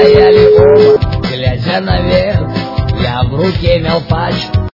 стояли оба, глядя наверх. Я в руке имел пачку